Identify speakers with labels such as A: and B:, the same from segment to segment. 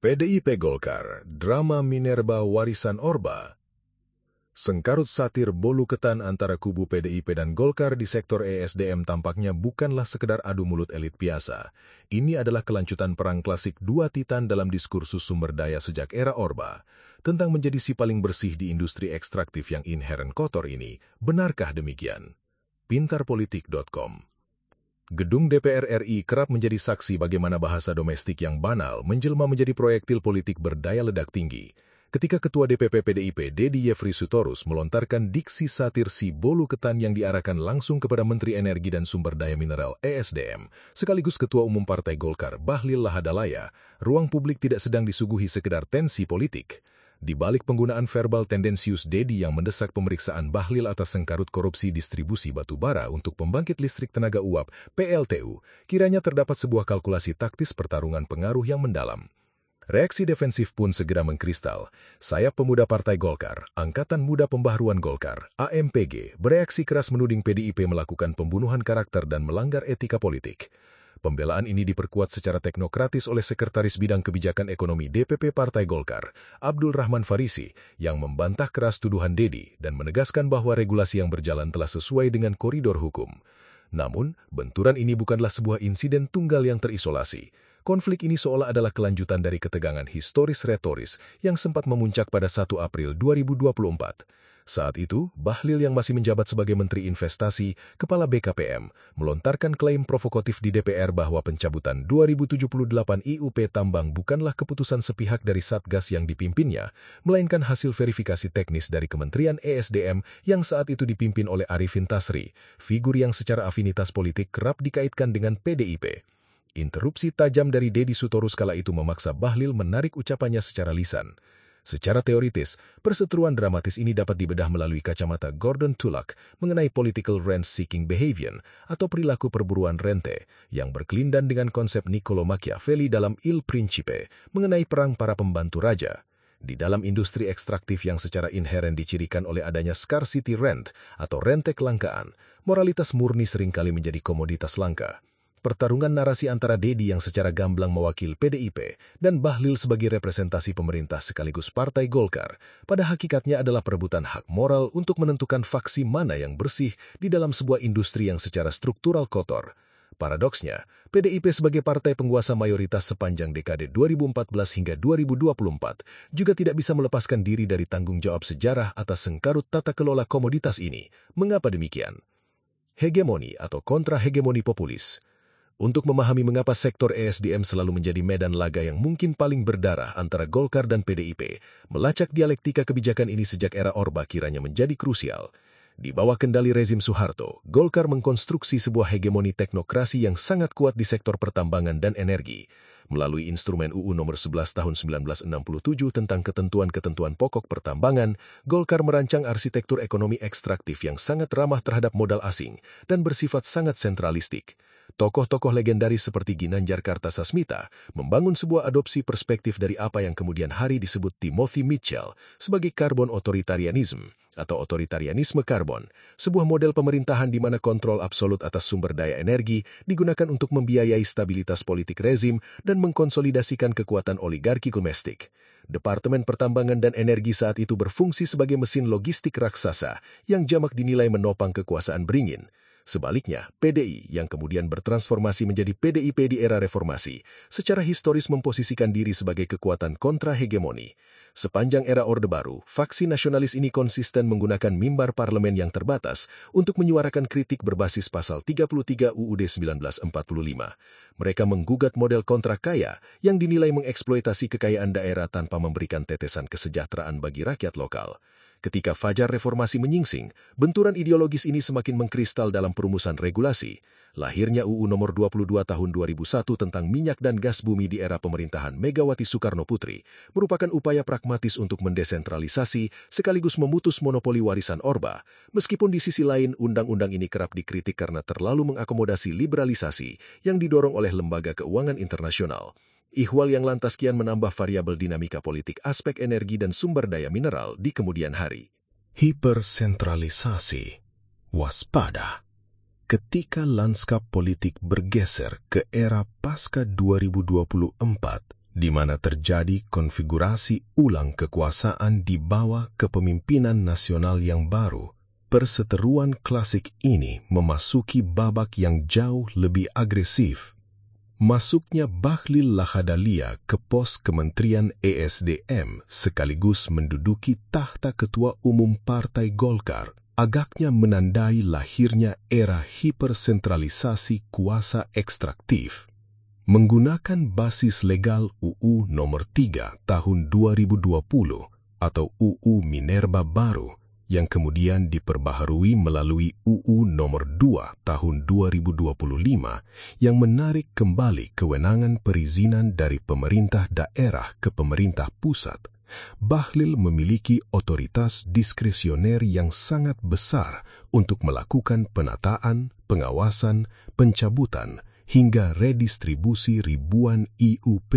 A: PDIP Golkar, drama Minerba warisan Orba. Sengkarut satir bolu ketan antara kubu PDIP dan Golkar di sektor ESDM tampaknya bukanlah sekedar adu mulut elit biasa. Ini adalah kelanjutan perang klasik dua titan dalam diskursus sumber daya sejak era Orba. Tentang menjadi si paling bersih di industri ekstraktif yang inheren kotor ini, benarkah demikian? Pintarpolitik.com. Gedung DPR RI kerap menjadi saksi bagaimana bahasa domestik yang banal menjelma menjadi proyektil politik berdaya ledak tinggi. Ketika Ketua DPP PDIP Dedi Yefri Sutorus melontarkan diksi satir si bolu ketan yang diarahkan langsung kepada Menteri Energi dan Sumber Daya Mineral ESDM, sekaligus Ketua Umum Partai Golkar Bahlil Lahadalia, ruang publik tidak sedang disuguhi sekedar tensi politik. Di balik penggunaan verbal tendensius Dedi yang mendesak pemeriksaan Bahlil atas sengkarut korupsi distribusi batu bara untuk pembangkit listrik tenaga uap (PLTU), kiranya terdapat sebuah kalkulasi taktis pertarungan pengaruh yang mendalam. Reaksi defensif pun segera mengkristal. Sayap Pemuda Partai Golkar, Angkatan Muda Pembaharuan Golkar, AMPG, bereaksi keras menuding PDIP melakukan pembunuhan karakter dan melanggar etika politik. Pembelaan ini diperkuat secara teknokratis oleh Sekretaris Bidang Kebijakan Ekonomi DPP Partai Golkar, Abdul Rahman Farisi, yang membantah keras tuduhan Dedi dan menegaskan bahwa regulasi yang berjalan telah sesuai dengan koridor hukum. Namun, benturan ini bukanlah sebuah insiden tunggal yang terisolasi. Konflik ini seolah adalah kelanjutan dari ketegangan historis retoris yang sempat memuncak pada 1 April 2024. Saat itu, Bahlil yang masih menjabat sebagai Menteri Investasi, Kepala BKPM, melontarkan klaim provokatif di DPR bahwa pencabutan 2078 IUP tambang bukanlah keputusan sepihak dari Satgas yang dipimpinnya, melainkan hasil verifikasi teknis dari Kementerian ESDM yang saat itu dipimpin oleh Arifin Tasri, figur yang secara afinitas politik kerap dikaitkan dengan PDIP. Interupsi tajam dari Dedi Sutorus kala itu memaksa Bahlil menarik ucapannya secara lisan. Secara teoritis, perseteruan dramatis ini dapat dibedah melalui kacamata Gordon Tullock mengenai political rent-seeking behavior atau perilaku perburuan rente yang berkelindan dengan konsep Niccolo Machiavelli dalam Il Principe mengenai perang para pembantu raja. Di dalam industri ekstraktif yang secara inheren dicirikan oleh adanya scarcity rent atau rente kelangkaan, moralitas murni seringkali menjadi komoditas langka. Pertarungan narasi antara Dedi yang secara gamblang mewakili PDIP dan Bahlil sebagai representasi pemerintah sekaligus Partai Golkar pada hakikatnya adalah perebutan hak moral untuk menentukan faksi mana yang bersih di dalam sebuah industri yang secara struktural kotor. Paradoksnya, PDIP sebagai partai penguasa mayoritas sepanjang dekade 2014 hingga 2024 juga tidak bisa melepaskan diri dari tanggung jawab sejarah atas sengkarut tata kelola komoditas ini. Mengapa demikian? Hegemoni atau kontra-hegemoni populis. Untuk memahami mengapa sektor ESDM selalu menjadi medan laga yang mungkin paling berdarah antara Golkar dan PDIP, melacak dialektika kebijakan ini sejak era Orba kiranya menjadi krusial. Di bawah kendali rezim Soeharto, Golkar mengkonstruksi sebuah hegemoni teknokrasi yang sangat kuat di sektor pertambangan dan energi. Melalui instrumen UU Nomor 11 Tahun 1967 tentang ketentuan-ketentuan pokok pertambangan, Golkar merancang arsitektur ekonomi ekstraktif yang sangat ramah terhadap modal asing dan bersifat sangat sentralistik. Tokoh-tokoh legendaris seperti Ginanjar Kartasasmita membangun sebuah adopsi perspektif dari apa yang kemudian hari disebut Timothy Mitchell sebagai carbon authoritarianism atau otoritarianisme karbon, sebuah model pemerintahan di mana kontrol absolut atas sumber daya energi digunakan untuk membiayai stabilitas politik rezim dan mengkonsolidasikan kekuatan oligarki domestik. Departemen Pertambangan dan Energi saat itu berfungsi sebagai mesin logistik raksasa yang jamak dinilai menopang kekuasaan beringin. Sebaliknya, PDI yang kemudian bertransformasi menjadi PDIP di era reformasi, secara historis memposisikan diri sebagai kekuatan kontra-hegemoni. Sepanjang era Orde Baru, faksi nasionalis ini konsisten menggunakan mimbar parlemen yang terbatas untuk menyuarakan kritik berbasis pasal 33 UUD 1945. Mereka menggugat model kontrak kaya yang dinilai mengeksploitasi kekayaan daerah tanpa memberikan tetesan kesejahteraan bagi rakyat lokal. Ketika fajar reformasi menyingsing, benturan ideologis ini semakin mengkristal dalam perumusan regulasi. Lahirnya UU Nomor 22 Tahun 2001 tentang minyak dan gas bumi di era pemerintahan Megawati Soekarno Putri merupakan upaya pragmatis untuk mendesentralisasi sekaligus memutus monopoli warisan Orba. Meskipun di sisi lain, undang-undang ini kerap dikritik karena terlalu mengakomodasi liberalisasi yang didorong oleh lembaga keuangan internasional. Ihwal yang lantas kian menambah variabel dinamika politik aspek energi dan sumber daya mineral di kemudian hari.
B: Hipersentralisasi. Waspada. Ketika lanskap politik bergeser ke era pasca 2024, di mana terjadi konfigurasi ulang kekuasaan di bawah kepemimpinan nasional yang baru, perseteruan klasik ini memasuki babak yang jauh lebih agresif. Masuknya Bahlil Lahadalia ke pos Kementerian ESDM sekaligus menduduki tahta Ketua Umum Partai Golkar agaknya menandai lahirnya era hipersentralisasi kuasa ekstraktif. Menggunakan basis legal UU Nomor 3 Tahun 2020 atau UU Minerba baru yang kemudian diperbaharui melalui UU Nomor 2 Tahun 2025 yang menarik kembali kewenangan perizinan dari pemerintah daerah ke pemerintah pusat, Bahlil memiliki otoritas diskresioner yang sangat besar untuk melakukan penataan, pengawasan, pencabutan, hingga redistribusi ribuan IUP.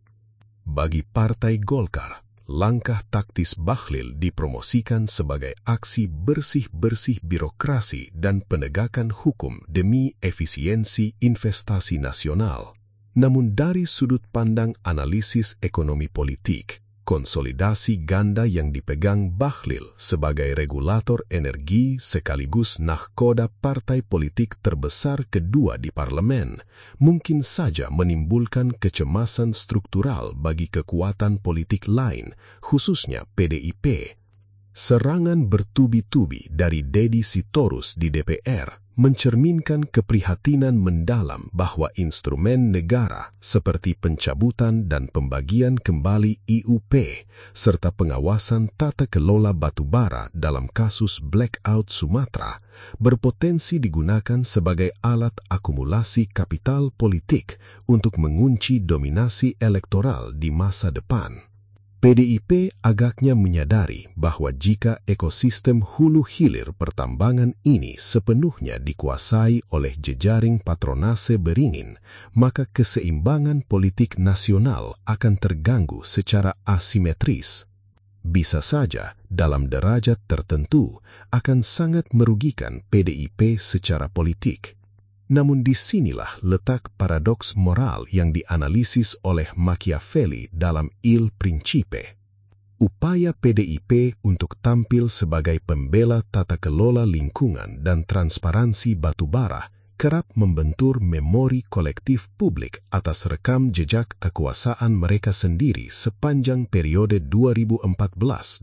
B: Bagi Partai Golkar, langkah taktis Bahlil dipromosikan sebagai aksi bersih-bersih birokrasi dan penegakan hukum demi efisiensi investasi nasional. Namun dari sudut pandang analisis ekonomi politik, konsolidasi ganda yang dipegang Bahlil sebagai regulator energi sekaligus nahkoda partai politik terbesar kedua di parlemen mungkin saja menimbulkan kecemasan struktural bagi kekuatan politik lain, khususnya PDIP. Serangan bertubi-tubi dari Deddy Sitorus di DPR mencerminkan keprihatinan mendalam bahwa instrumen negara seperti pencabutan dan pembagian kembali IUP serta pengawasan tata kelola batubara dalam kasus blackout Sumatera berpotensi digunakan sebagai alat akumulasi kapital politik untuk mengunci dominasi elektoral di masa depan. PDIP agaknya menyadari bahwa jika ekosistem hulu hilir pertambangan ini sepenuhnya dikuasai oleh jejaring patronase beringin, maka keseimbangan politik nasional akan terganggu secara asimetris. Bisa saja dalam derajat tertentu akan sangat merugikan PDIP secara politik. Namun disinilah letak paradoks moral yang dianalisis oleh Machiavelli dalam Il Principe. Upaya PDIP untuk tampil sebagai pembela tata kelola lingkungan dan transparansi batubara kerap membentur memori kolektif publik atas rekam jejak kekuasaan mereka sendiri sepanjang periode 2014-2024.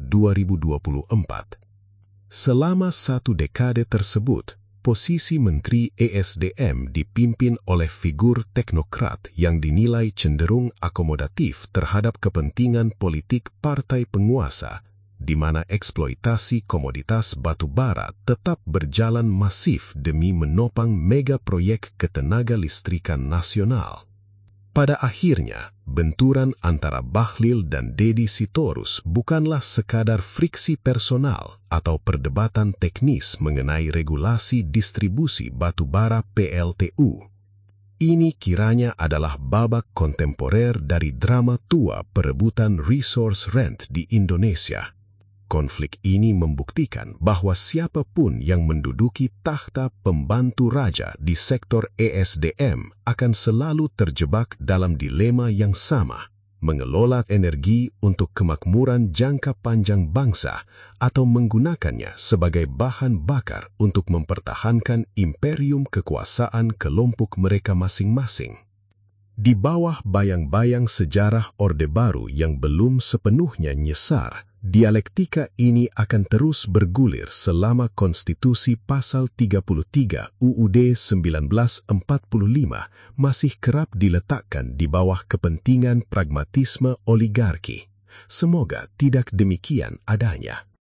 B: Selama satu dekade tersebut, posisi Menteri ESDM dipimpin oleh figur teknokrat yang dinilai cenderung akomodatif terhadap kepentingan politik partai penguasa, di mana eksploitasi komoditas batubara tetap berjalan masif demi menopang mega proyek ketenaga listrikan nasional. Pada akhirnya, benturan antara Bahlil dan Deddy Sitorus bukanlah sekadar friksi personal atau perdebatan teknis mengenai regulasi distribusi batubara PLTU. Ini kiranya adalah babak kontemporer dari drama tua perebutan resource rent di Indonesia. Konflik ini membuktikan bahwa siapapun yang menduduki tahta pembantu raja di sektor ESDM akan selalu terjebak dalam dilema yang sama, mengelola energi untuk kemakmuran jangka panjang bangsa atau menggunakannya sebagai bahan bakar untuk mempertahankan imperium kekuasaan kelompok mereka masing-masing. Di bawah bayang-bayang sejarah Orde Baru yang belum sepenuhnya nyesar, dialektika ini akan terus bergulir selama Konstitusi Pasal 33 UUD 1945 masih kerap diletakkan di bawah kepentingan pragmatisme oligarki. Semoga tidak demikian adanya.